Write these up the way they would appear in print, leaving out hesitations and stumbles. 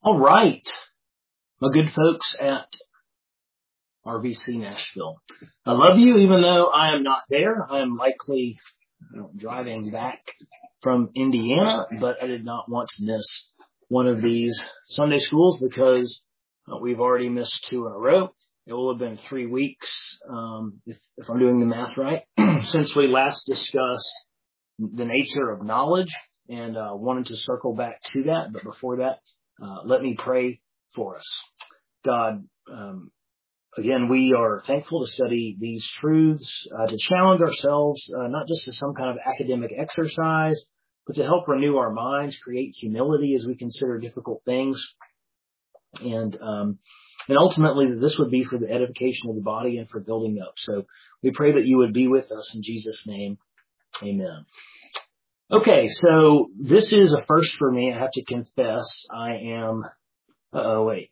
All right, my good folks at RVC Nashville. I love you, even though I am not there. I am likely driving back from Indiana, but I did not want to miss one of these Sunday schools because we've already missed 2 in a row. It will have been 3 weeks, if I'm doing the math right, since we last discussed the nature of knowledge, and wanted to circle back to that. But before that, let me pray for us. God, again, we are thankful to study these truths, to challenge ourselves, not just as some kind of academic exercise, but to help renew our minds, create humility as we consider difficult things. And ultimately that this would be for the edification of the body and for building up. So we pray that you would be with us in Jesus' name. Amen. Okay, so this is a first for me. I have to confess I am, wait.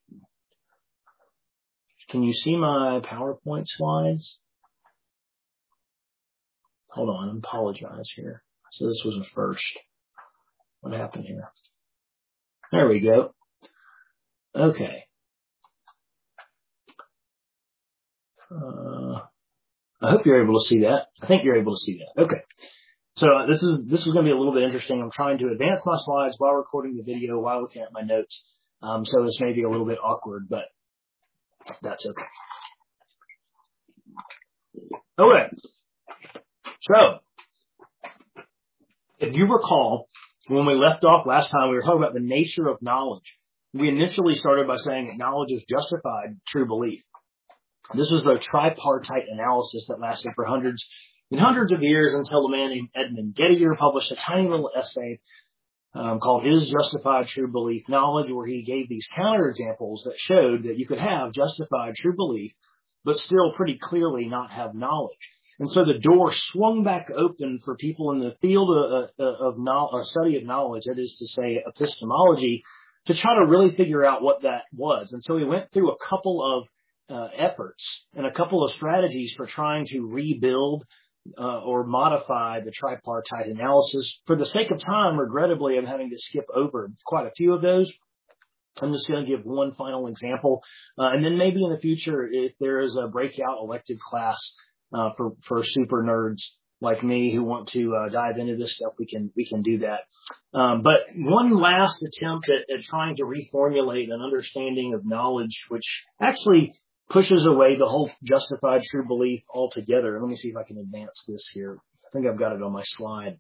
Can you see my PowerPoint slides? Hold on, I apologize here. So this was a first. What happened here? There we go. Okay. I hope you're able to see that. I think you're able to see that. Okay. So this is going to be a little bit interesting. I'm trying to advance my slides while recording the video, while looking at my notes. So this may be a little bit awkward, but that's okay. Okay. So if you recall, when we left off last time, we were talking about the nature of knowledge. We initially started by saying that knowledge is justified true belief. This was the tripartite analysis that lasted for hundreds and hundreds of years until a man named Edmund Gettier published a tiny little essay called Is Justified True Belief Knowledge, where he gave these counterexamples that showed that you could have justified true belief, but still pretty clearly not have knowledge. And so the door swung back open for people in the field of study of knowledge, that is to say epistemology, to try to really figure out what that was. And so we went through a couple of efforts and a couple of strategies for trying to rebuild or modify the tripartite analysis. For the sake of time, regrettably, I'm having to skip over quite a few of those. I'm just going to give one final example. And then maybe in the future, if there is a breakout elective class for super nerds like me who want to dive into this stuff, we can do that. But one last attempt at trying to reformulate an understanding of knowledge, which actually pushes away the whole justified true belief altogether. Let me see if I can advance this here. I think I've got it on my slide.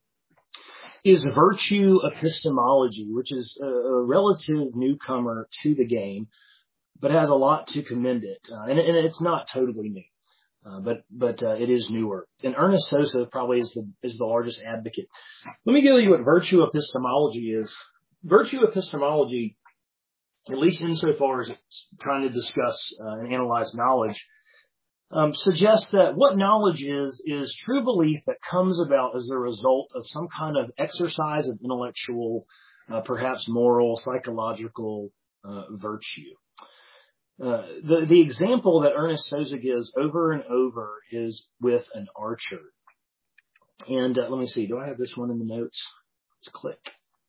Is virtue epistemology, which is a relative newcomer to the game, but has a lot to commend it. And it's not totally new, but it is newer. And Ernest Sosa probably is the largest advocate. Let me give you what virtue epistemology is. Virtue epistemology, at least insofar as it's trying to discuss and analyze knowledge, suggests that what knowledge is true belief that comes about as a result of some kind of exercise of intellectual, perhaps moral, psychological virtue. The example that Ernest Sosa gives over and over is with an archer. And let me see, do I have this one in the notes? Let's click.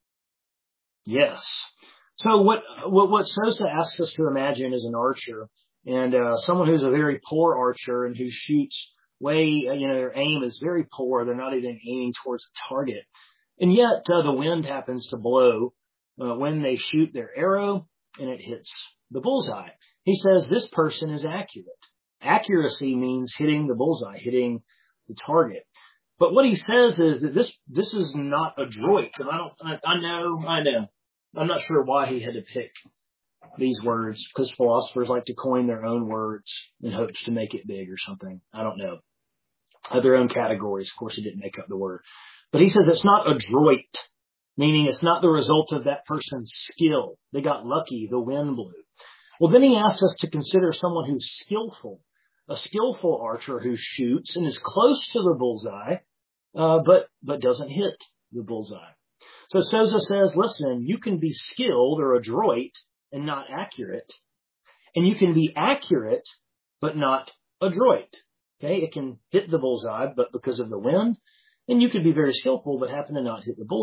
Yes. So what Sosa asks us to imagine is an archer, and someone who's a very poor archer and who shoots their aim is very poor. They're not even aiming towards a target. And yet the wind happens to blow when they shoot their arrow and it hits the bullseye. He says this person is accurate. Accuracy means hitting the bullseye, hitting the target. But what he says is that this is not adroit. And I know. I'm not sure why he had to pick these words, because philosophers like to coin their own words in hopes to make it big or something. I don't know. Their own categories. Of course, he didn't make up the word. But he says it's not adroit, meaning it's not the result of that person's skill. They got lucky. The wind blew. Well, then he asks us to consider someone who's skillful, a skillful archer who shoots and is close to the bullseye, but doesn't hit the bullseye. So Sosa says, listen, you can be skilled or adroit and not accurate. And you can be accurate, but not adroit. Okay, it can hit the bullseye, but because of the wind. And you could be very skillful, but happen to not hit the bullseye.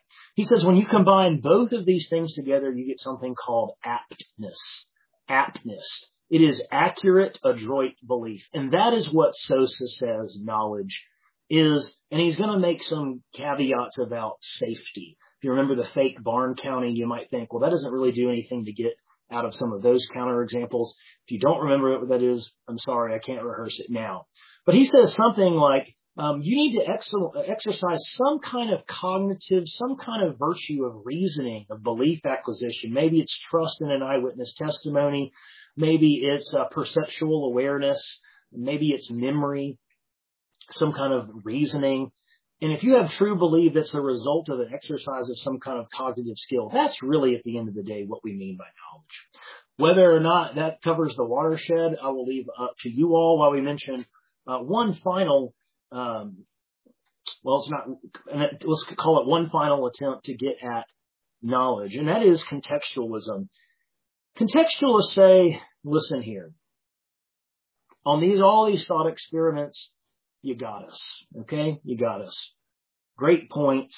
He says when you combine both of these things together, you get something called aptness. Aptness. It is accurate, adroit belief. And that is what Sosa says knowledge is. And he's going to make some caveats about safety. If you remember the fake barn counting, you might think, well, that doesn't really do anything to get out of some of those counterexamples. If you don't remember what that is, I'm sorry, I can't rehearse it now. But he says something like, you need to exercise some kind of cognitive, some kind of virtue of reasoning, of belief acquisition. Maybe it's trust in an eyewitness testimony. Maybe it's perceptual awareness. Maybe it's memory, some kind of reasoning. And if you have true belief that's the result of an exercise of some kind of cognitive skill, that's really at the end of the day what we mean by knowledge. Whether or not that covers the watershed, I will leave up to you all while we mention one final, let's call it one final attempt to get at knowledge, and that is contextualism. Contextualists say, listen here, on all these thought experiments, you got us. Okay? You got us. Great points.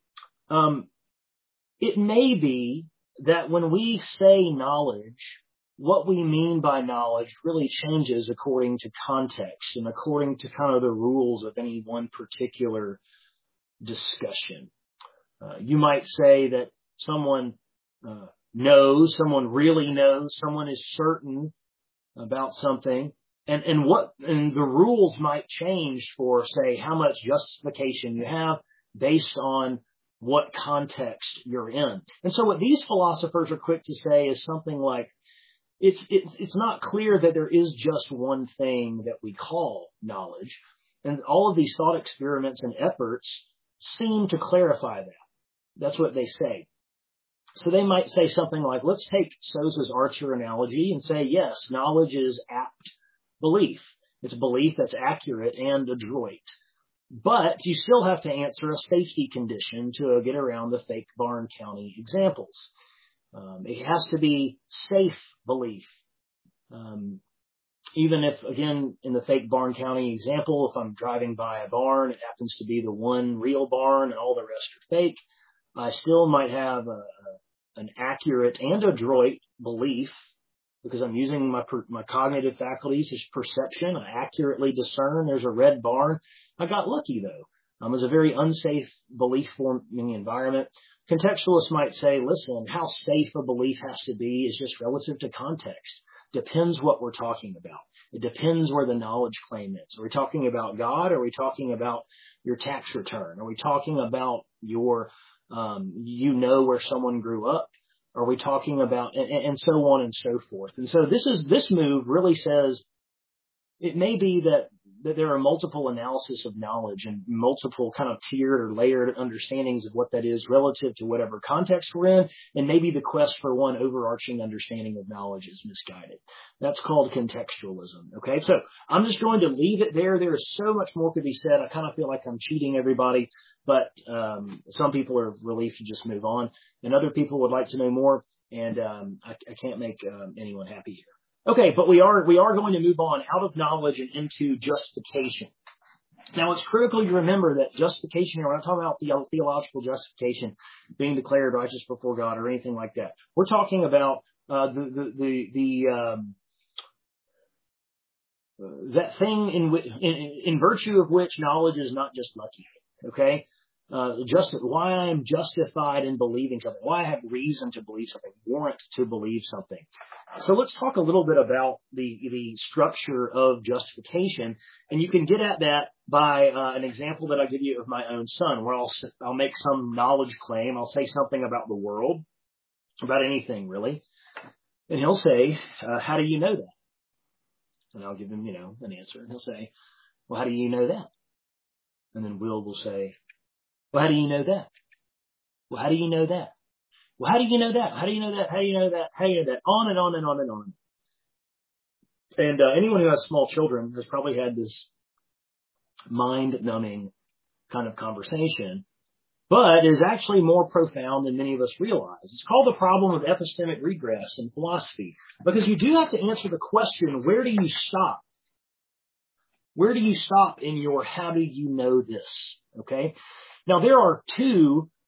It may be that when we say knowledge, what we mean by knowledge really changes according to context and according to kind of the rules of any one particular discussion. You might say that someone knows, someone really knows, someone is certain about something. And the rules might change for, say, how much justification you have based on what context you're in. And so what these philosophers are quick to say is something like, it's not clear that there is just one thing that we call knowledge. And all of these thought experiments and efforts seem to clarify that. That's what they say. So they might say something like, let's take Sosa's archer analogy and say, yes, knowledge is apt belief. It's belief that's accurate and adroit. But you still have to answer a safety condition to get around the fake barn county examples. It has to be safe belief. Even if, again, in the fake barn county example, if I'm driving by a barn, it happens to be the one real barn and all the rest are fake, I still might have an accurate and adroit belief because I'm using my cognitive faculties as perception. I accurately discern there's a red barn. I got lucky, though. It was a very unsafe belief-forming environment. Contextualists might say, listen, how safe a belief has to be is just relative to context. Depends what we're talking about. It depends where the knowledge claim is. Are we talking about God? Are we talking about your tax return? Are we talking about your, where someone grew up? Are we talking about, and so on and so forth. And so this move really says it may be that there are multiple analysis of knowledge and multiple kind of tiered or layered understandings of what that is relative to whatever context we're in. And maybe the quest for one overarching understanding of knowledge is misguided. That's called contextualism. Okay. So I'm just going to leave it there. There is so much more could be said. I kind of feel like I'm cheating everybody, but, some people are relieved to just move on and other people would like to know more. And, I can't make, anyone happy here. Okay, but we are going to move on out of knowledge and into justification. Now, it's critical you remember that justification here, we're not talking about theological justification, being declared righteous before God or anything like that. We're talking about that thing in virtue of which knowledge is not just lucky. Okay? Why I am justified in believing something, why I have reason to believe something, warrant to believe something. So let's talk a little bit about the structure of justification, and you can get at that by an example that I give you of my own son, where I'll make some knowledge claim. I'll say something about the world, about anything really, and he'll say, "How do you know that?" And I'll give him, an answer, and he'll say, "Well, how do you know that?" And then Will say, "Well, how do you know that? Well, how do you know that? Well, how do you know that? How do you know that? How do you know that? How do you know that?" On and on and on and on. And anyone who has small children has probably had this mind-numbing kind of conversation, but is actually more profound than many of us realize. It's called the problem of epistemic regress in philosophy, because you do have to answer the question, where do you stop? Where do you stop in your how do you know this? Okay? Now, there are two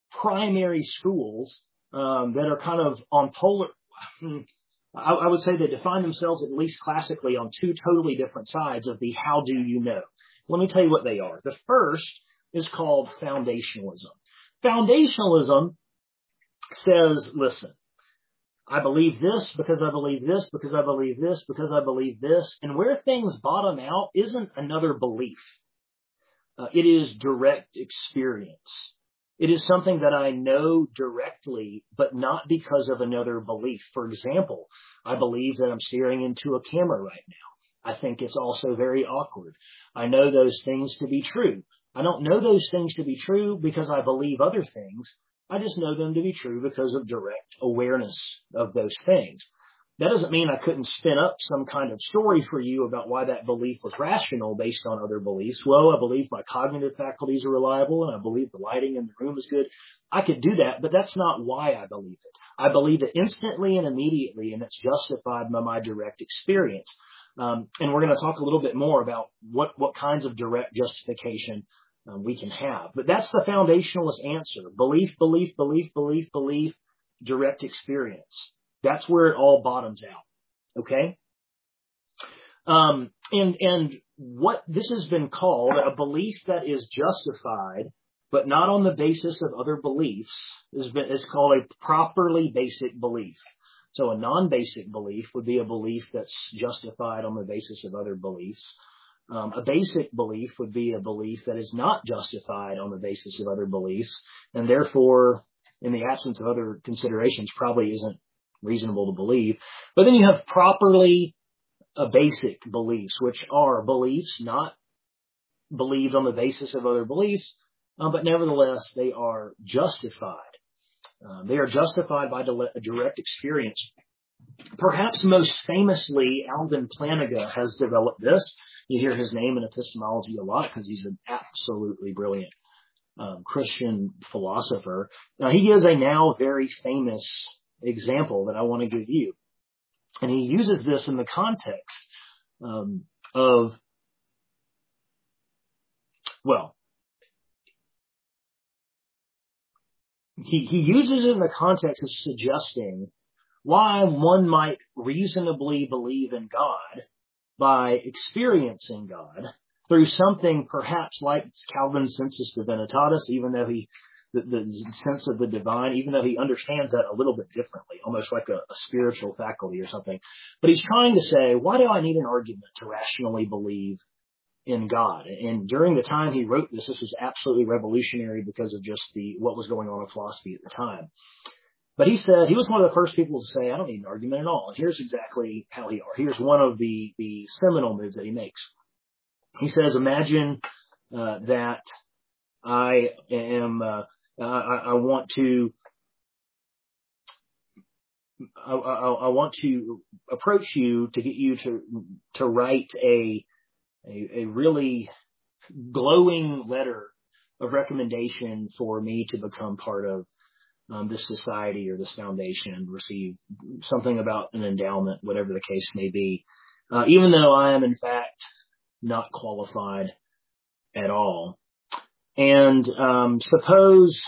primary schools that are kind of on polar. I would say they define themselves, at least classically, on two totally different sides of the how do you know. Let me tell you what they are. The first is called foundationalism. Foundationalism says, listen, I believe this because I believe this, because I believe this, because I believe this. And where things bottom out isn't another belief. It is direct experience. It is something that I know directly, but not because of another belief. For example, I believe that I'm staring into a camera right now. I think it's also very awkward. I know those things to be true. I don't know those things to be true because I believe other things. I just know them to be true because of direct awareness of those things. That doesn't mean I couldn't spin up some kind of story for you about why that belief was rational based on other beliefs. Well, I believe my cognitive faculties are reliable and I believe the lighting in the room is good. I could do that, but that's not why I believe it. I believe it instantly and immediately, and it's justified by my direct experience. And we're going to talk a little bit more about what kinds of direct justification we can have. But that's the foundationalist answer. Belief, belief, belief, belief, belief, direct experience. That's where it all bottoms out. Okay? And what this has been called, a belief that is justified, but not on the basis of other beliefs, is called a properly basic belief. So a non-basic belief would be a belief that's justified on the basis of other beliefs. A basic belief would be a belief that is not justified on the basis of other beliefs, and therefore, in the absence of other considerations, probably isn't reasonable to believe. But then you have properly basic beliefs, which are beliefs not believed on the basis of other beliefs, but nevertheless, they are justified. They are justified by direct experience. Perhaps most famously, Alvin Plantinga has developed this. You hear his name in epistemology a lot because he's an absolutely brilliant Christian philosopher. Now, he gives a now very famous example that I want to give you. And he uses this in the context he uses it in the context of suggesting why one might reasonably believe in God by experiencing God through something perhaps like Calvin's sensus divinitatis, even though the sense of the divine, even though he understands that a little bit differently, almost like a spiritual faculty or something. But he's trying to say, why do I need an argument to rationally believe in God? And during the time he wrote this was absolutely revolutionary because of just what was going on in philosophy at the time. But he said he was one of the first people to say, I don't need an argument at all. And here's exactly how here's one of the seminal moves that he makes. He says, imagine that I am, I want to approach you to get you to write a really glowing letter of recommendation for me to become part of this society or this foundation, receive something about an endowment, whatever the case may be, even though I am in fact not qualified at all. And suppose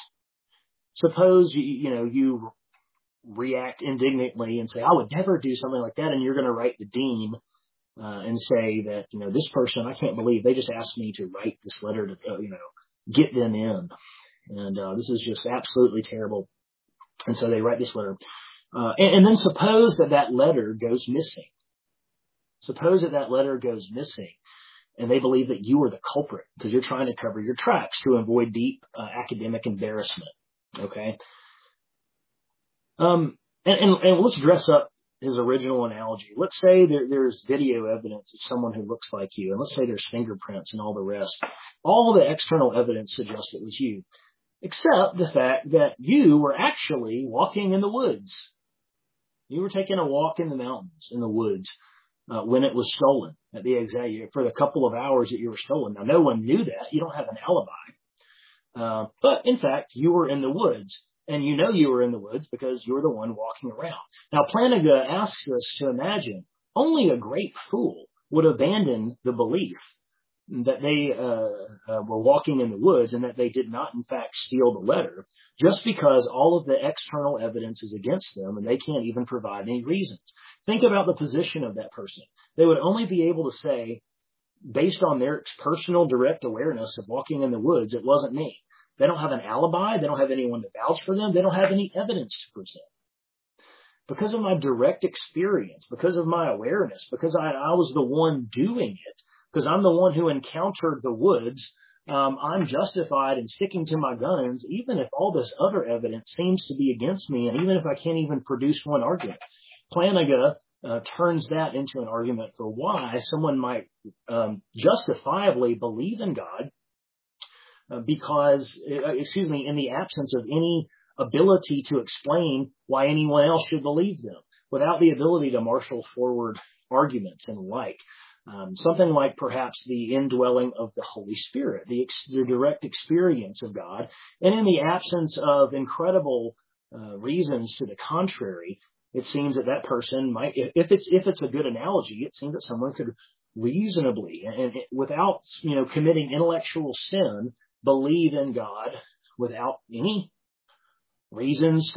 you react indignantly and say, I would never do something like that, and you're going to write the dean and say that, this person, I can't believe they just asked me to write this letter to, get them in. And this is just absolutely terrible. And so they write this letter. And then suppose that letter goes missing. Suppose that letter goes missing. And they believe that you are the culprit because you're trying to cover your tracks to avoid deep academic embarrassment. Okay? And let's dress up his original analogy. Let's say there's video evidence of someone who looks like you. And let's say there's fingerprints and all the rest. All the external evidence suggests it was you, except the fact that you were actually walking in the woods. You were taking a walk in the mountains, in the woods, when it was stolen at the exact for the couple of hours that you were stolen. Now, no one knew that. You don't have an alibi. But in fact, you were in the woods, and you know you were in the woods because you were the one walking around. Now, Plantinga asks us to imagine only a great fool would abandon the belief that they were walking in the woods and that they did not, in fact, steal the letter, just because all of the external evidence is against them and they can't even provide any reasons. Think about the position of that person. They would only be able to say, based on their personal direct awareness of walking in the woods, it wasn't me. They don't have an alibi. They don't have anyone to vouch for them. They don't have any evidence to present. Because of my direct experience, because of my awareness, because I was the one doing it, because I'm the one who encountered the woods, I'm justified in sticking to my guns, even if all this other evidence seems to be against me, and even if I can't even produce one argument. Plantinga turns that into an argument for why someone might justifiably believe in God, because, in the absence of any ability to explain why anyone else should believe them, without the ability to marshal forward arguments and like. Something like perhaps the indwelling of the Holy Spirit, the direct experience of God, and in the absence of incredible reasons to the contrary, it seems that person might, if it's a good analogy, it seems that someone could reasonably and without committing intellectual sin, believe in God without any reasons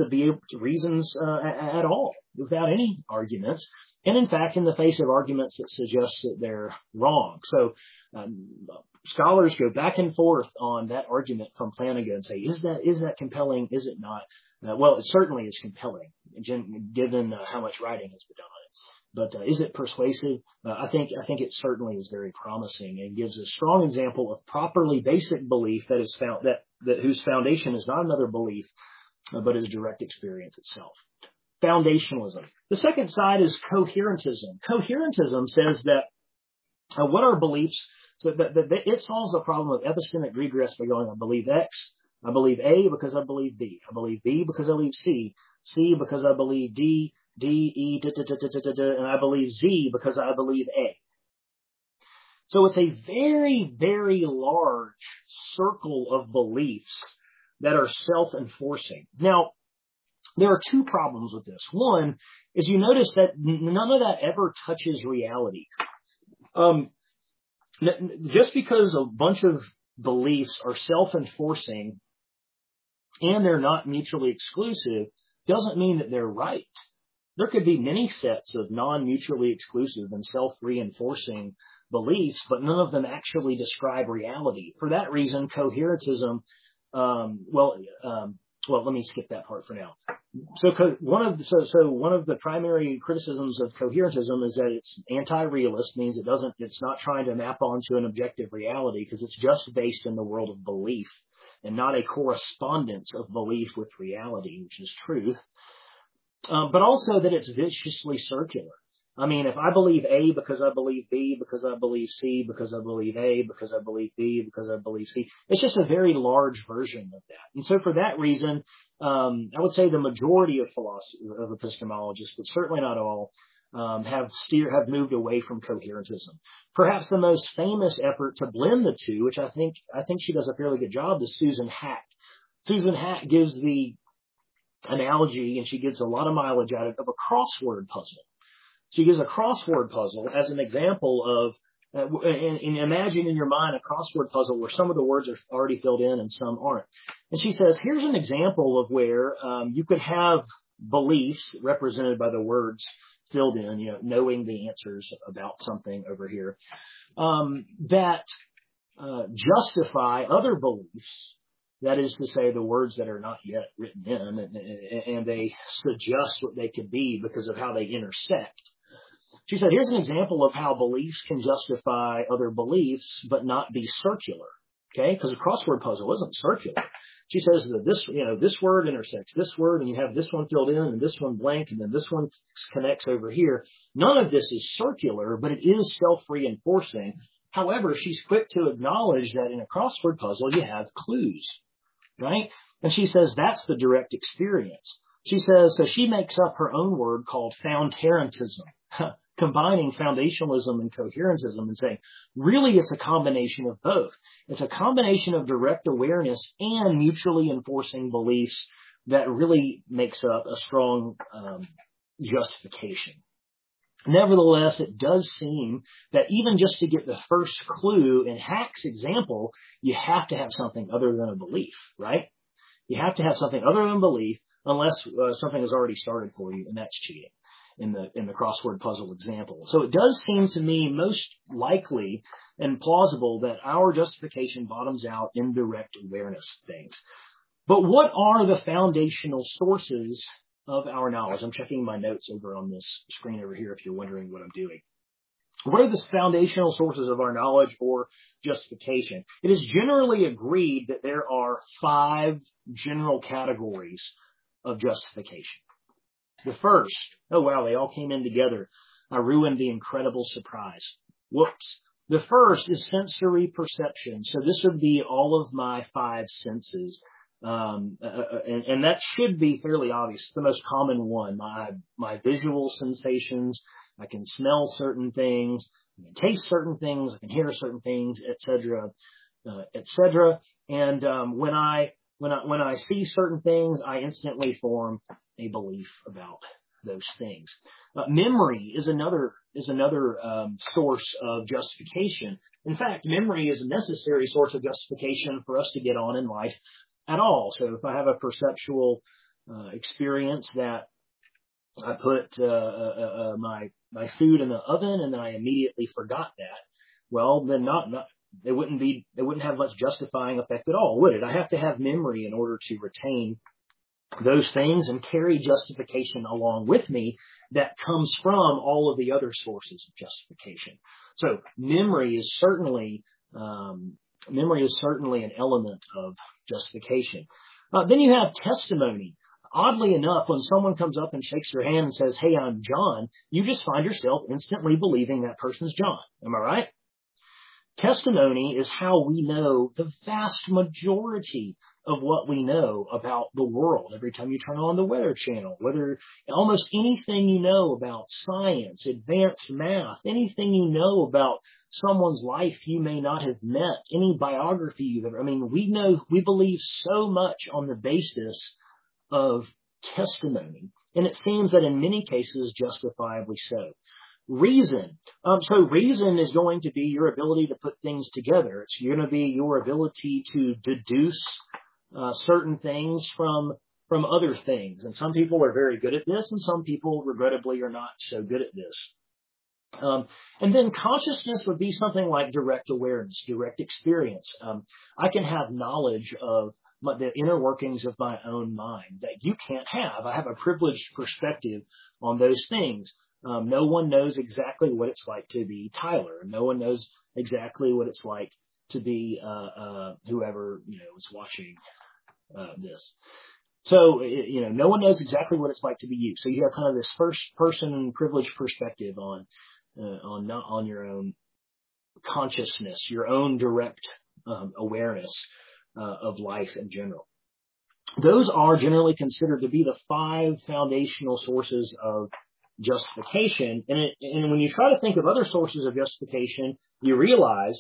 at all, without any arguments. And in fact, in the face of arguments that suggest that they're wrong. So scholars go back and forth on that argument from Plantinga and say, is that compelling? Is it not? Well, it certainly is compelling, given how much writing has been done on it. But is it persuasive? I think it certainly is very promising and gives a strong example of properly basic belief that is found that whose foundation is not another belief, but is direct experience itself. Foundationalism. The second side is coherentism. Coherentism says that what are beliefs? So that it solves the problem of epistemic regress by going, I believe X, I believe A because I believe B, I believe B because I believe C, C because I believe D, E, and I believe Z because I believe A. So it's a very, very large circle of beliefs that are self-enforcing. Now, there are two problems with this. One is you notice that none of that ever touches reality. Just because a bunch of beliefs are self-enforcing and they're not mutually exclusive doesn't mean that they're right. There could be many sets of non-mutually exclusive and self-reinforcing beliefs, but none of them actually describe reality. For that reason, coherentism, well, let me skip that part for now. So one of the primary criticisms of coherentism is that it's anti-realist, means it's not trying to map onto an objective reality because it's just based in the world of belief and not a correspondence of belief with reality, which is truth. But also that it's viciously circular. I mean, if I believe A because I believe B, because I believe C, because I believe A, because I believe B, because I believe C, it's just a very large version of that. And so for that reason, I would say the majority of epistemologists, but certainly not all, have moved away from coherentism. Perhaps the most famous effort to blend the two, which I think she does a fairly good job, is Susan Hack. Susan Hack gives the analogy, and she gives a lot of mileage out of a crossword puzzle. She gives a crossword puzzle as an example of, and imagine in your mind a crossword puzzle where some of the words are already filled in and some aren't. And she says, here's an example of where you could have beliefs represented by the words filled in, knowing the answers about something over here, that justify other beliefs. That is to say, the words that are not yet written in, and they suggest what they could be because of how they intersect. She said, here's an example of how beliefs can justify other beliefs, but not be circular. Okay? Because a crossword puzzle isn't circular. She says that this word intersects this word, and you have this one filled in and this one blank, and then this one connects over here. None of this is circular, but it is self-reinforcing. However, she's quick to acknowledge that in a crossword puzzle, you have clues. Right? And she says that's the direct experience. She says, so she makes up her own word called fountarentism, combining foundationalism and coherentism and saying, really it's a combination of both. It's a combination of direct awareness and mutually enforcing beliefs that really makes up a strong justification. Nevertheless, it does seem that even just to get the first clue in Hack's example, you have to have something other than a belief, right? You have to have something other than belief unless something has already started for you, and that's cheating in the crossword puzzle example. So it does seem to me most likely and plausible that our justification bottoms out in direct awareness of things. But what are the foundational sources of our knowledge? I'm checking my notes over on this screen over here if you're wondering what I'm doing. What are the foundational sources of our knowledge or justification? It is generally agreed that there are 5 general categories of justification. The first, oh wow, they all came in together. I ruined the incredible surprise. Whoops. The first is sensory perception. So this would be all of my 5 senses. And that should be fairly obvious. It's the most common one. My visual sensations. I can smell certain things. I can taste certain things. I can hear certain things, etc., etc. And when I see certain things, I instantly form a belief about those things. Memory is another source of justification. In fact, memory is a necessary source of justification for us to get on in life at all. So if I have a perceptual experience that I put my food in the oven and then I immediately forgot that, well, then it wouldn't have much justifying effect at all, would it? I have to have memory in order to retain those things and carry justification along with me that comes from all of the other sources of justification. So memory is certainly an element of justification. Then you have testimony. Oddly enough, when someone comes up and shakes your hand and says, "Hey, I'm John," you just find yourself instantly believing that person's John. Am I right? Testimony is how we know the vast majority of what we know about the world. Every time you turn on the Weather Channel, whether almost anything you know about science, advanced math, anything you know about someone's life you may not have met, any biography you've ever, we believe so much on the basis of testimony. And it seems that in many cases, justifiably so. Reason. So reason is going to be your ability to put things together. It's going to be your ability to deduce certain things from other things. And some people are very good at this, and some people, regrettably, are not so good at this. And then consciousness would be something like direct awareness, direct experience. I can have knowledge of the inner workings of my own mind that you can't have. I have a privileged perspective on those things. No one knows exactly what it's like to be Tyler. No one knows exactly what it's like to be whoever is watching this. So no one knows exactly what it's like to be you. So you have kind of this first person privileged perspective on your own consciousness, your own direct awareness of life in general. Those are generally considered to be the 5 foundational sources of justification. And when you try to think of other sources of justification, you realize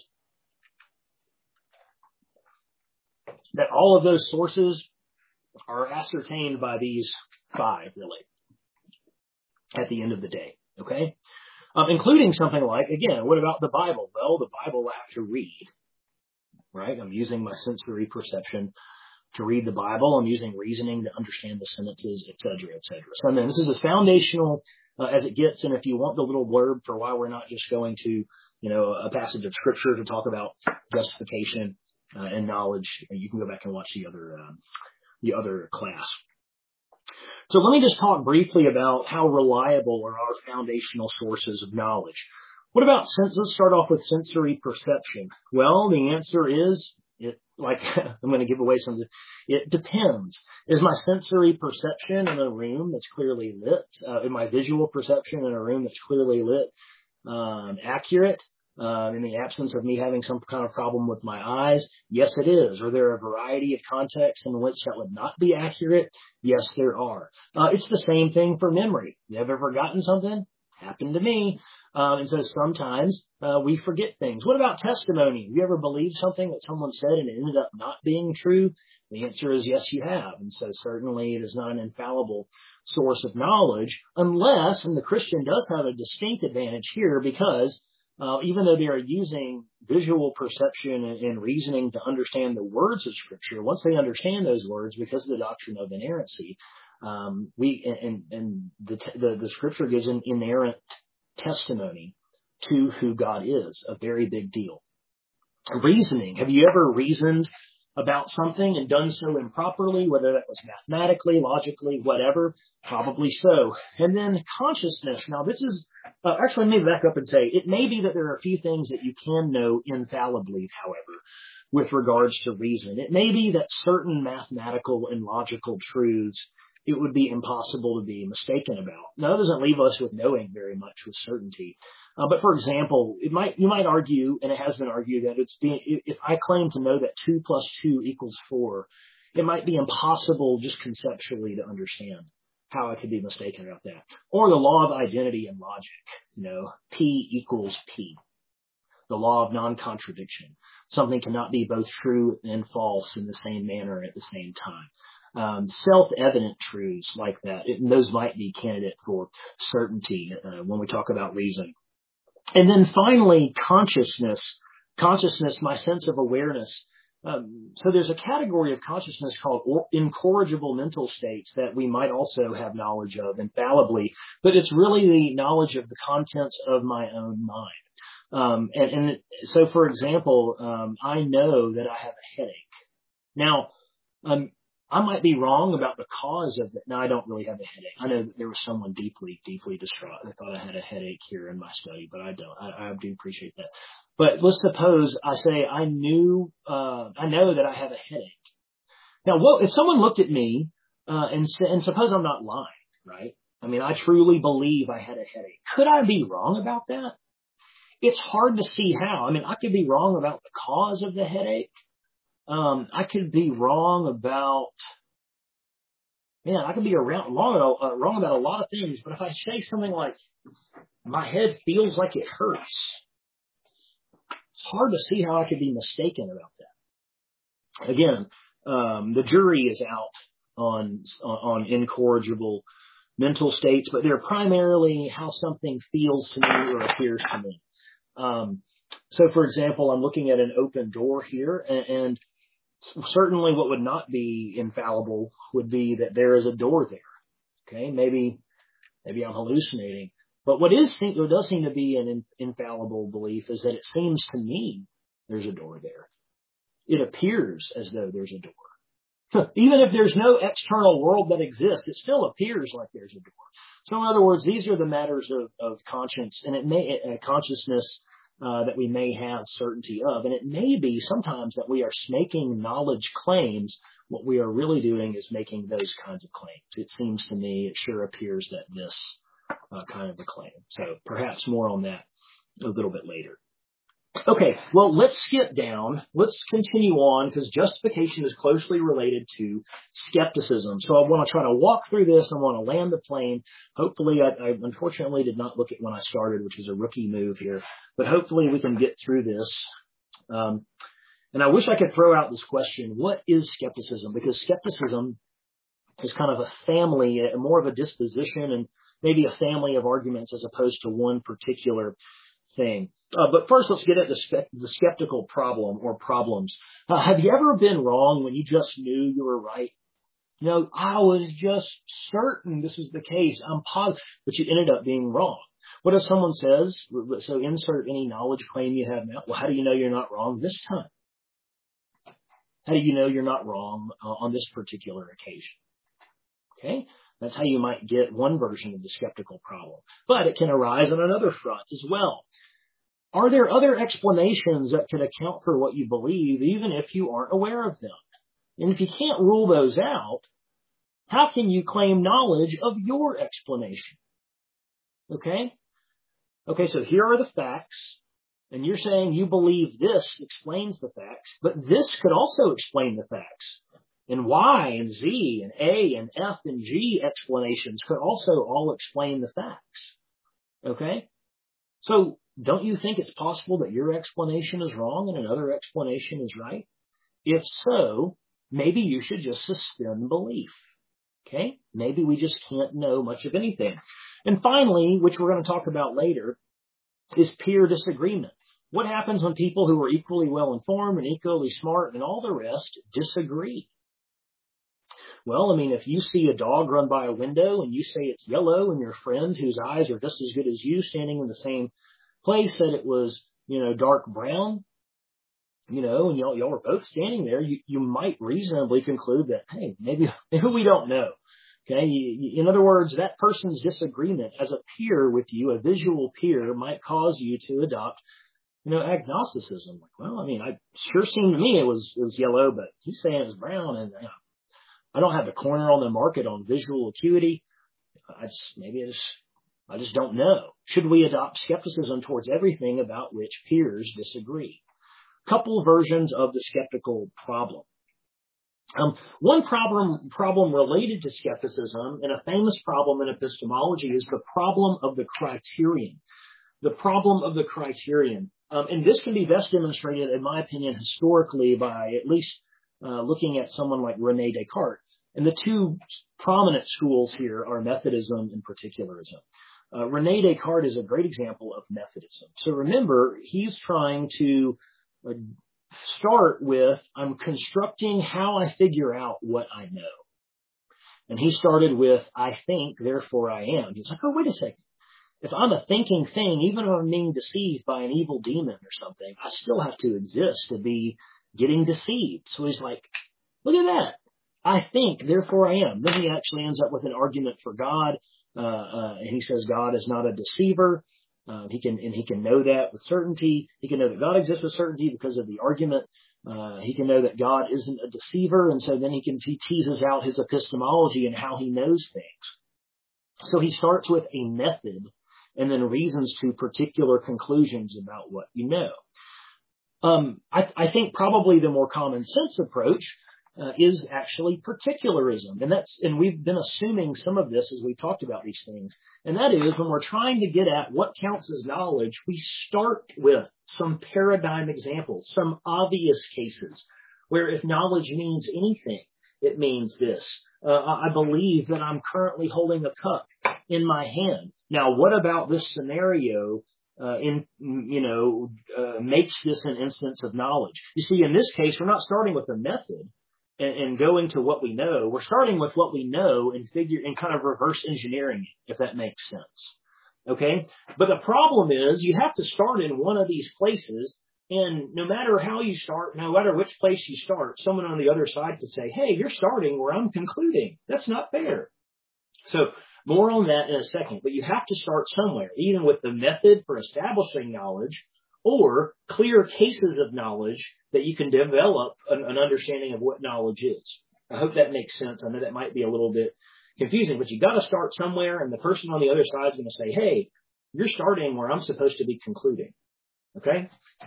that all of those sources are ascertained by these 5, really, at the end of the day. Okay? Including something like, again, what about the Bible? Well, the Bible I have to read, right? I'm using my sensory perception to read the Bible. I'm using reasoning to understand the sentences, et cetera, et cetera. So this is as foundational as it gets. And if you want the little blurb for why we're not just going to, a passage of scripture to talk about justification and knowledge, you can go back and watch the other class. So let me just talk briefly about how reliable are our foundational sources of knowledge. What about sense? Let's start off with sensory perception. Well, the answer is, I'm going to give away something. It depends. Is my sensory perception in a room that's clearly lit, in my visual perception in a room that's clearly lit, accurate? In the absence of me having some kind of problem with my eyes? Yes, it is. Are there a variety of contexts in which that would not be accurate? Yes, there are. It's the same thing for memory. You ever forgotten something? Happened to me. And so sometimes we forget things. What about testimony? Have you ever believed something that someone said and it ended up not being true? The answer is yes, you have. And so certainly it is not an infallible source of knowledge unless, and the Christian does have a distinct advantage here because even though they are using visual perception and reasoning to understand the words of Scripture, once they understand those words because of the doctrine of inerrancy, the Scripture gives an inerrant testimony to who God is, a very big deal. Reasoning. Have you ever reasoned about something and done so improperly, whether that was mathematically, logically, whatever? Probably so. And then consciousness. Now this is, actually let me back up and say, it may be that there are a few things that you can know infallibly, however, with regards to reason. It may be that certain mathematical and logical truths it would be impossible to be mistaken about. Now, that doesn't leave us with knowing very much with certainty. But for example, you might argue, and it has been argued, that if I claim to know that 2 plus 2 equals 4, it might be impossible just conceptually to understand how I could be mistaken about that. Or the law of identity in logic, P equals P. The law of non-contradiction. Something cannot be both true and false in the same manner at the same time. Self-evident truths like that, and those might be candidate for certainty when we talk about reason. And then finally, consciousness, my sense of awareness. So there's a category of consciousness called incorrigible mental states that we might also have knowledge of infallibly, but it's really the knowledge of the contents of my own mind. And so, for example, I know that I have a headache. Now, I might be wrong about the cause of it. Now, I don't really have a headache. I know that there was someone deeply, deeply distraught. I thought I had a headache here in my study, but I don't. I do appreciate that. But let's suppose I say I know that I have a headache. Now, if someone looked at me and suppose I'm not lying, right? I mean, I truly believe I had a headache. Could I be wrong about that? It's hard to see how. I mean, I could be wrong about the cause of the headache. I could be wrong about, I could be wrong about a lot of things, but if I say something like, my head feels like it hurts, it's hard to see how I could be mistaken about that. Again, the jury is out on incorrigible mental states, but they're primarily how something feels to me or appears to me. So for example, I'm looking at an open door here, and certainly what would not be infallible would be that there is a door there. Okay, maybe I'm hallucinating. But what does seem to be an infallible belief is that it seems to me there's a door there. It appears as though there's a door. Even if there's no external world that exists, it still appears like there's a door. So in other words, these are the matters of conscience, and consciousness that we may have certainty of. And it may be sometimes that we are making knowledge claims. What we are really doing is making those kinds of claims. It seems to me, it sure appears that this kind of a claim. So perhaps more on that a little bit later. Okay, well, let's skip down. Let's continue on because justification is closely related to skepticism. So I want to try to walk through this. I want to land the plane. Hopefully, I unfortunately did not look at when I started, which is a rookie move here. But hopefully we can get through this. And I wish I could throw out this question, what is skepticism? Because skepticism is kind of a family, more of a disposition and maybe a family of arguments as opposed to one particular thing. But first, let's get at the skeptical problem or problems. Have you ever been wrong when you just knew you were right? I was just certain this was the case. I'm positive, but you ended up being wrong. What if someone says, so insert any knowledge claim you have now. Well, how do you know you're not wrong this time? How do you know you're not wrong on this particular occasion? Okay. That's how you might get one version of the skeptical problem. But it can arise on another front as well. Are there other explanations that could account for what you believe, even if you aren't aware of them? And if you can't rule those out, how can you claim knowledge of your explanation? Okay, so here are the facts, and you're saying you believe this explains the facts, but this could also explain the facts. And Y and Z and A and F and G explanations could also all explain the facts. Okay? So don't you think it's possible that your explanation is wrong and another explanation is right? If so, maybe you should just suspend belief. Okay? Maybe we just can't know much of anything. And finally, which we're going to talk about later, is peer disagreement. What happens when people who are equally well informed and equally smart and all the rest disagree? Well, I mean, if you see a dog run by a window and you say it's yellow and your friend whose eyes are just as good as you standing in the same place said it was, dark brown, and y'all were both standing there, you might reasonably conclude that, hey, maybe we don't know. Okay. In other words, that person's disagreement as a peer with you, a visual peer, might cause you to adopt, agnosticism. Like, well, I mean, it sure seemed to me it was yellow, but he's saying it was brown, and I don't have the corner on the market on visual acuity. I just don't know. Should we adopt skepticism towards everything about which peers disagree? Couple versions of the skeptical problem. One problem related to skepticism, and a famous problem in epistemology, is the problem of the criterion. The problem of the criterion. And this can be best demonstrated, in my opinion, historically by at least looking at someone like René Descartes. And the two prominent schools here are Methodism and particularism. René Descartes is a great example of Methodism. So remember, he's trying to start with, I'm constructing how I figure out what I know. And he started with, I think, therefore I am. He's like, oh, wait a second. If I'm a thinking thing, even if I'm being deceived by an evil demon or something, I still have to exist to be getting deceived. So he's like, look at that. I think, therefore I am. Then he actually ends up with an argument for God. And he says God is not a deceiver. He can know that with certainty. He can know that God exists with certainty because of the argument. He can know that God isn't a deceiver. And so then he teases out his epistemology and how he knows things. So he starts with a method and then reasons to particular conclusions about what you know. I think probably the more common sense approach is actually particularism. And we've been assuming some of this as we talked about these things. And that is, when we're trying to get at what counts as knowledge, we start with some paradigm examples, some obvious cases where if knowledge means anything, it means this. I believe that I'm currently holding a cup in my hand. Now, what about this scenario makes this an instance of knowledge? You see, in this case, we're not starting with a method and going to what we know. We're starting with what we know and kind of reverse engineering it, if that makes sense. Okay? But the problem is you have to start in one of these places, and no matter how you start, no matter which place you start, someone on the other side could say, hey, you're starting where I'm concluding. That's not fair. So more on that in a second, but you have to start somewhere, even with the method for establishing knowledge or clear cases of knowledge that you can develop an understanding of what knowledge is. I hope that makes sense. I know that might be a little bit confusing, but you got to start somewhere, and the person on the other side is going to say, hey, you're starting where I'm supposed to be concluding. Okay?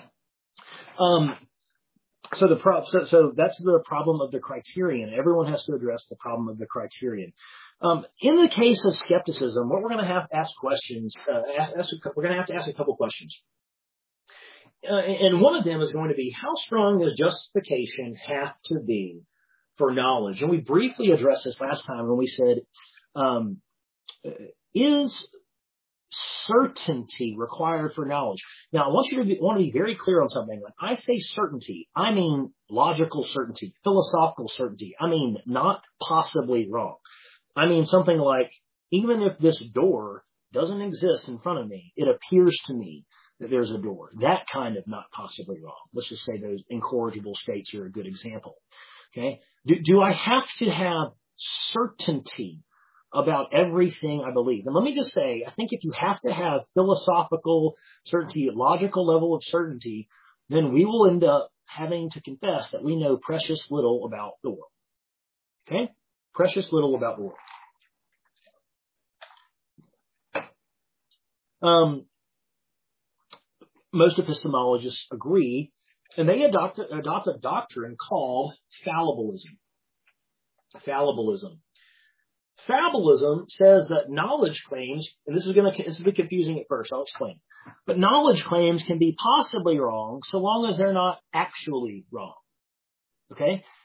So that's the problem of the criterion. Everyone has to address the problem of the criterion. In the case of skepticism, what we're going to have to ask questions, we're going to have to ask a couple questions. And one of them is going to be, how strong does justification have to be for knowledge? And we briefly addressed this last time when we said, is certainty required for knowledge? Now, I want you to be very clear on something. When I say certainty, I mean logical certainty, philosophical certainty. I mean not possibly wrong. I mean something like, even if this door doesn't exist in front of me, it appears to me that there's a door. That kind of not possibly wrong. Let's just say those incorrigible states are a good example. Okay. Do I have to have certainty about everything I believe? And let me just say, I think if you have to have philosophical certainty, logical level of certainty, then we will end up having to confess that we know precious little about the world. Okay? Precious little about the world. Most epistemologists agree, and they adopt a doctrine called fallibilism. Fallibilism. Fallibilism says that knowledge claims, and this is going to be confusing at first, I'll explain, but knowledge claims can be possibly wrong so long as they're not actually wrong. Okay?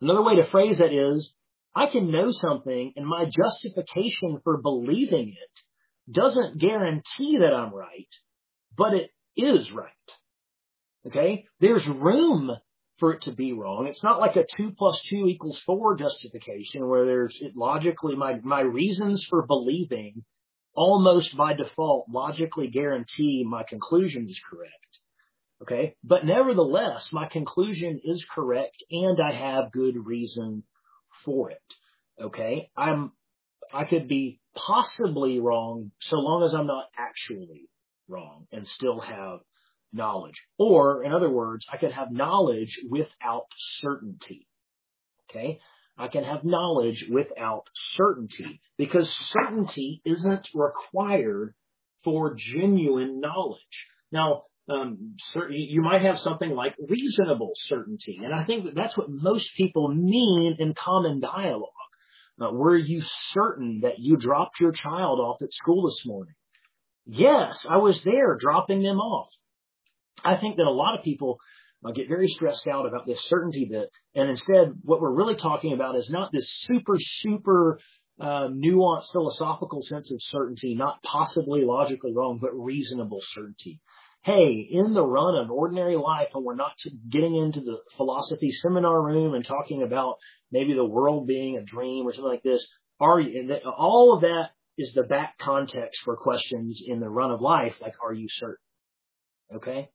Another way to phrase that is, I can know something and my justification for believing it doesn't guarantee that I'm right, but it is right. Okay? There's room for it to be wrong. It's not like a 2 + 2 = 4 justification where there's logically my reasons for believing almost by default logically guarantee my conclusion is correct. Okay? But nevertheless, my conclusion is correct and I have good reason for it. Okay? I could be possibly wrong so long as I'm not actually wrong and still have knowledge. Or, in other words, I could have knowledge without certainty. Okay? I can have knowledge without certainty because certainty isn't required for genuine knowledge. Now, you might have something like reasonable certainty, and I think that's what most people mean in common dialogue. Were you certain that you dropped your child off at school this morning? Yes, I was there dropping them off. I think that a lot of people get very stressed out about this certainty bit, and instead what we're really talking about is not this super nuanced philosophical sense of certainty, not possibly logically wrong, but reasonable certainty. Hey, in the run of ordinary life, and we're not getting into the philosophy seminar room and talking about maybe the world being a dream or something like this, all of that is the back context for questions in the run of life, like, are you certain? Okay?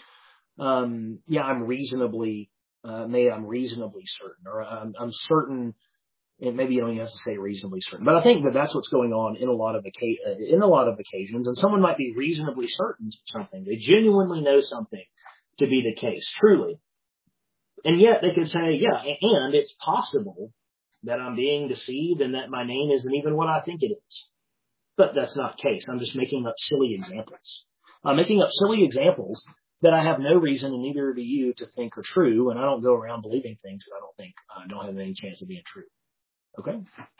I'm reasonably certain, or I'm certain. And maybe you don't even have to say reasonably certain, but I think that that's what's going on in a lot of occasions. And someone might be reasonably certain of something; they genuinely know something to be the case, truly. And yet they could say, "Yeah, and it's possible that I'm being deceived, and that my name isn't even what I think it is." But that's not the case. I'm just making up silly examples. I'm making up silly examples that I have no reason, and neither do you, to think are true, and I don't go around believing things that I don't think don't have any chance of being true. Okay?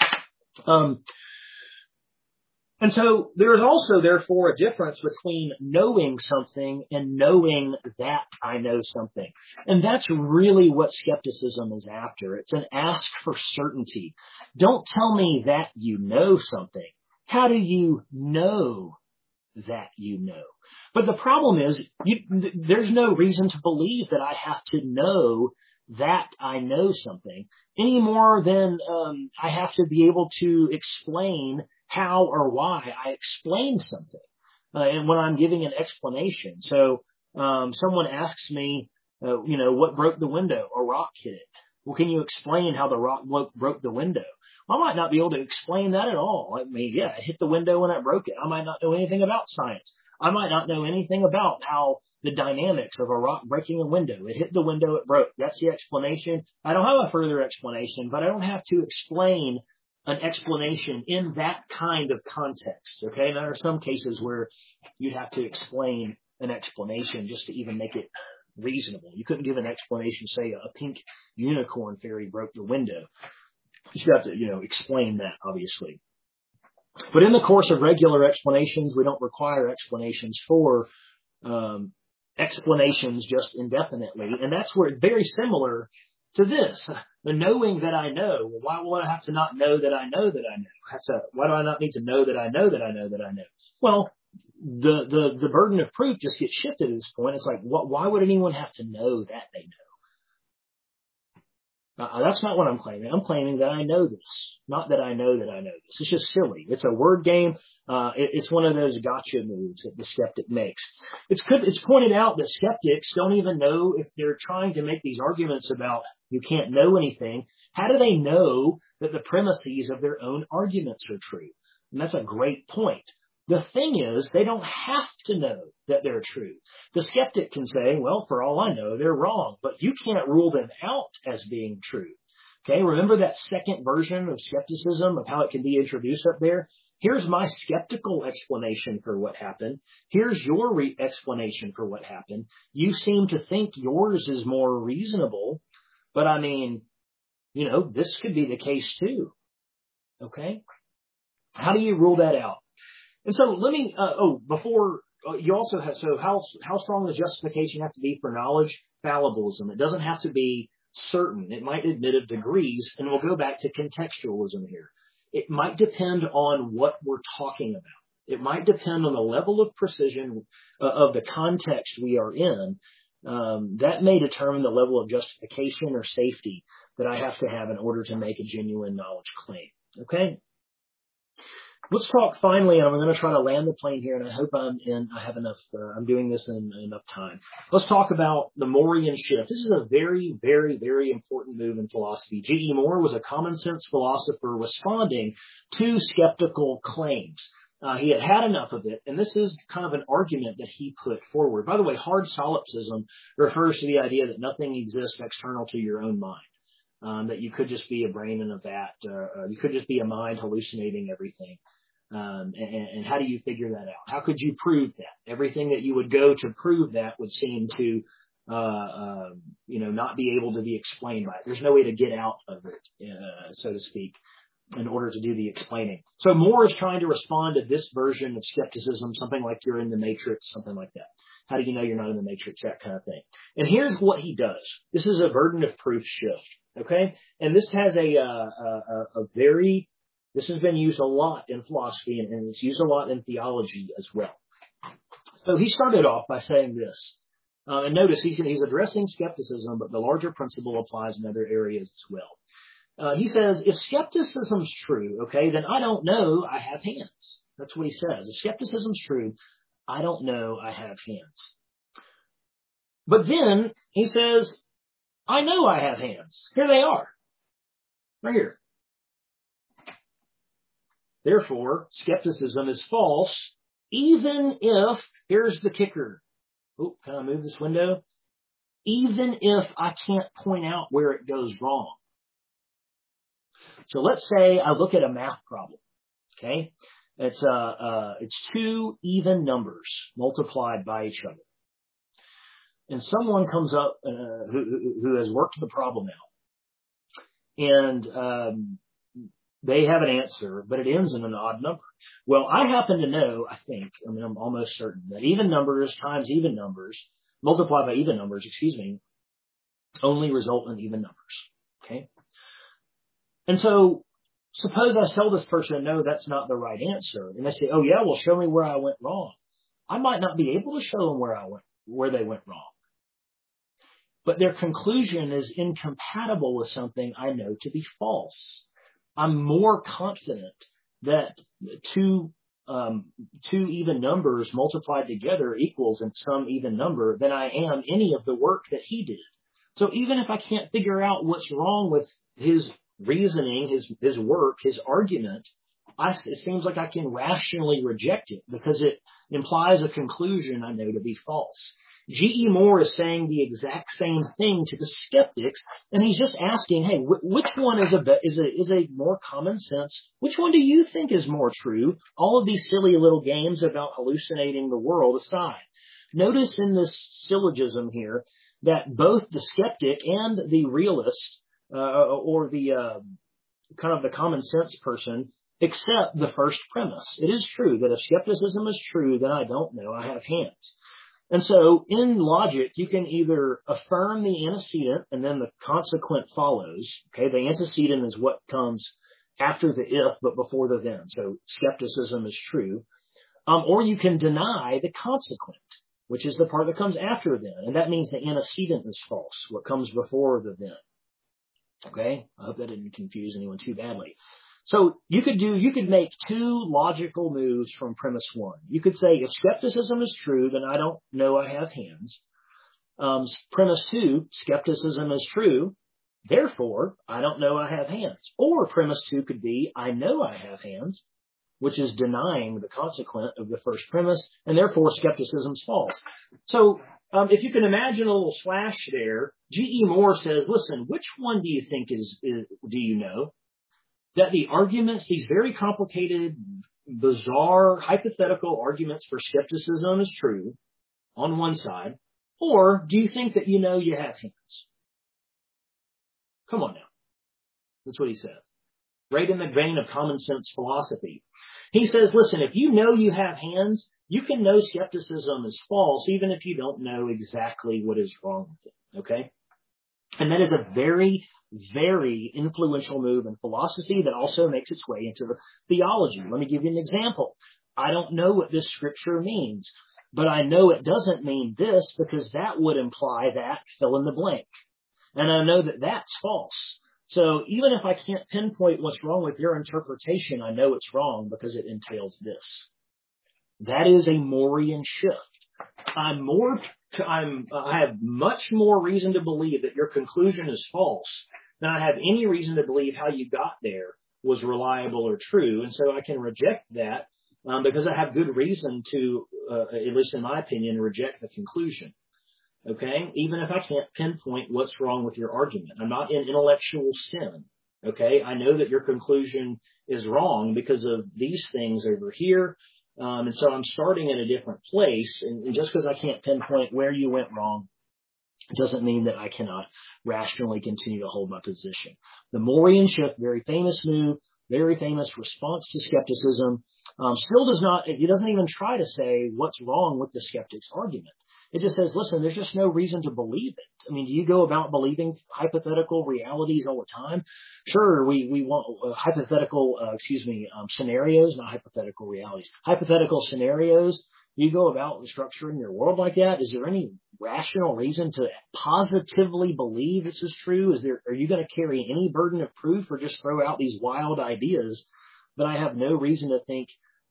And so there is also, therefore, a difference between knowing something and knowing that I know something. And that's really what skepticism is after. It's an ask for certainty. Don't tell me that you know something. How do you know that you know? But the problem is, there's no reason to believe that I have to know that I know something any more than I have to be able to explain how or why I explain something. And when I'm giving an explanation. So someone asks me, what broke the window? A rock hit it. Well, can you explain how the rock broke the window? I might not be able to explain that at all. I mean, yeah, it hit the window and it broke it. I might not know anything about science. I might not know anything about how the dynamics of a rock breaking a window. It hit the window, it broke. That's the explanation. I don't have a further explanation, but I don't have to explain an explanation in that kind of context. Okay, now there are some cases where you'd have to explain an explanation just to even make it reasonable. You couldn't give an explanation, say a pink unicorn fairy broke the window. You should have to, explain that, obviously. But in the course of regular explanations, we don't require explanations for explanations just indefinitely. And that's where it's very similar to this. The knowing that I know. Well, why will I have to not know that I know that I know? Why do I not need to know that I know that I know that I know? Well, the burden of proof just gets shifted at this point. It's like, why would anyone have to know that they know? That's not what I'm claiming. I'm claiming that I know this, not that I know that I know this. It's just silly. It's a word game. It's one of those gotcha moves that the skeptic makes. It's pointed out that skeptics don't even know if they're trying to make these arguments about you can't know anything. How do they know that the premises of their own arguments are true? And that's a great point. The thing is, they don't have to know that they're true. The skeptic can say, well, for all I know, they're wrong, but you can't rule them out as being true. Okay, remember that second version of skepticism, of how it can be introduced up there? Here's my skeptical explanation for what happened. Here's your explanation for what happened. You seem to think yours is more reasonable, but I mean, this could be the case too. Okay? How do you rule that out? And so let me, before you also have, so how strong does justification have to be for knowledge? Fallibilism. It doesn't have to be certain. It might admit of degrees, and we'll go back to contextualism here. It might depend on what we're talking about. It might depend on the level of precision of the context we are in. That may determine the level of justification or safety that I have to have in order to make a genuine knowledge claim. Okay? Let's talk finally, and I'm going to try to land the plane here, and I hope I have enough, I'm doing this in enough time. Let's talk about the Moreian shift. This is a very, very, very important move in philosophy. G.E. Moore was a common sense philosopher responding to skeptical claims. He had had enough of it, and this is kind of an argument that he put forward. By the way, hard solipsism refers to the idea that nothing exists external to your own mind, that you could just be a brain in a vat, you could just be a mind hallucinating everything. And how do you figure that out? How could you prove that? Everything that you would go to prove that would seem to, not be able to be explained by it. There's no way to get out of it, so to speak, in order to do the explaining. So Moore is trying to respond to this version of skepticism, something like you're in the Matrix, something like that. How do you know you're not in the Matrix? That kind of thing. And here's what he does. This is a burden of proof shift. Okay. And this has this has been used a lot in philosophy and it's used a lot in theology as well. So he started off by saying this. And notice he's addressing skepticism, but the larger principle applies in other areas as well. He says, if skepticism's true, okay, then I don't know I have hands. That's what he says. If skepticism's true, I don't know I have hands. But then he says, I know I have hands. Here they are. Right here. Therefore, skepticism is false, even if, here's the kicker. Oh, can I move this window? Even if I can't point out where it goes wrong. So let's say I look at a math problem. Okay. It's two even numbers multiplied by each other. And someone comes up, who has worked the problem out. And, they have an answer, but it ends in an odd number. Well, I happen to know, I'm almost certain that even numbers times even numbers, multiplied by even numbers, only result in even numbers. Okay? And so, suppose I tell this person, no, that's not the right answer. And they say, oh yeah, well, show me where I went wrong. I might not be able to show them where they went wrong. But their conclusion is incompatible with something I know to be false. I'm more confident that two even numbers multiplied together equals in some even number than I am any of the work that he did. So even if I can't figure out what's wrong with his reasoning, his work, his argument, it seems like I can rationally reject it because it implies a conclusion I know to be false. G.E. Moore is saying the exact same thing to the skeptics, and he's just asking, hey, which one is a more common sense? Which one do you think is more true? All of these silly little games about hallucinating the world aside. Notice in this syllogism here that both the skeptic and the realist, or the kind of the common sense person, accept the first premise. It is true that if skepticism is true, then I don't know I have hands. And so in logic, you can either affirm the antecedent and then the consequent follows. Okay, the antecedent is what comes after the if but before the then. So skepticism is true. Or you can deny the consequent, which is the part that comes after then. And that means the antecedent is false, what comes before the then. Okay, I hope that didn't confuse anyone too badly. So you could make two logical moves from premise one. You could say, if skepticism is true, then I don't know I have hands. Premise two, skepticism is true, therefore I don't know I have hands. Or premise two could be, I know I have hands, which is denying the consequent of the first premise, and therefore skepticism is false. So if you can imagine a little slash there, G.E. Moore says, listen, which one do you think do you know? That the arguments, these very complicated, bizarre, hypothetical arguments for skepticism is true on one side, or do you think that you know you have hands? Come on now. That's what he says. Right in the vein of common sense philosophy. He says, listen, if you know you have hands, you can know skepticism is false, even if you don't know exactly what is wrong with it. Okay? And that is a very, very influential move in philosophy that also makes its way into the theology. Let me give you an example. I don't know what this scripture means, but I know it doesn't mean this because that would imply that fill in the blank. And I know that that's false. So even if I can't pinpoint what's wrong with your interpretation, I know it's wrong because it entails this. That is a Morian shift. I have much more reason to believe that your conclusion is false than I have any reason to believe how you got there was reliable or true. And so I can reject that because I have good reason to, at least in my opinion, reject the conclusion. Okay? Even if I can't pinpoint what's wrong with your argument. I'm not in intellectual sin. Okay? I know that your conclusion is wrong because of these things over here. And so I'm starting in a different place. And just because I can't pinpoint where you went wrong doesn't mean that I cannot rationally continue to hold my position. The Morian shift, very famous move, very famous response to skepticism, still does not, it doesn't even try to say what's wrong with the skeptic's argument. It just says, listen, there's just no reason to believe it. I mean, do you go about believing hypothetical realities all the time? Sure, we want hypothetical, scenarios, not hypothetical realities. Hypothetical scenarios. Do you go about structuring your world like that? Is there any rational reason to positively believe this is true? Are you going to carry any burden of proof or just throw out these wild ideas that I have no reason to think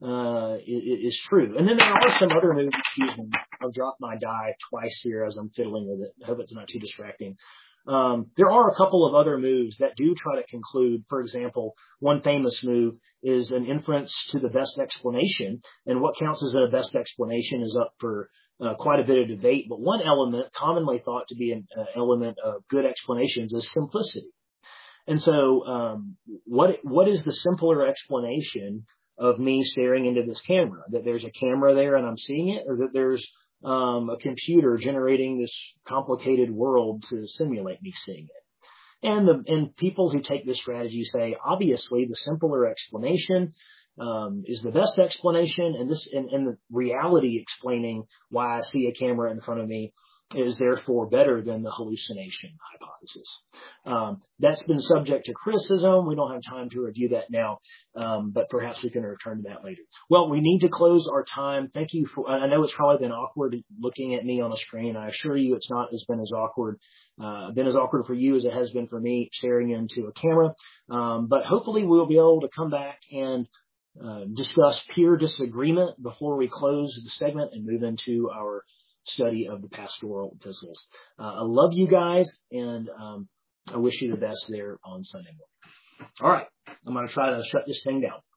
is true? And then there are some other moves, I've dropped my die twice here as I'm fiddling with it. I hope it's not too distracting. There are a couple of other moves that do try to conclude. For example, one famous move is an inference to the best explanation. And what counts as a best explanation is up for quite a bit of debate. But one element commonly thought to be an element of good explanations is simplicity. And so what is the simpler explanation of me staring into this camera? That there's a camera there and I'm seeing it, or that there's a computer generating this complicated world to simulate me seeing it? And people who take this strategy say, obviously, the simpler explanation is the best explanation, and the reality explaining why I see a camera in front of me is therefore better than the hallucination hypothesis. That's been subject to criticism. We don't have time to review that now, but perhaps we can return to that later. Well, we need to close our time. Thank you for, I know it's probably been awkward looking at me on a screen. I assure you it's not been as awkward for you as it has been for me staring into a camera. But hopefully we'll be able to come back and discuss peer disagreement before we close the segment and move into our study of the pastoral epistles. I love you guys, and I wish you the best there on Sunday morning. All right, I'm going to try to shut this thing down.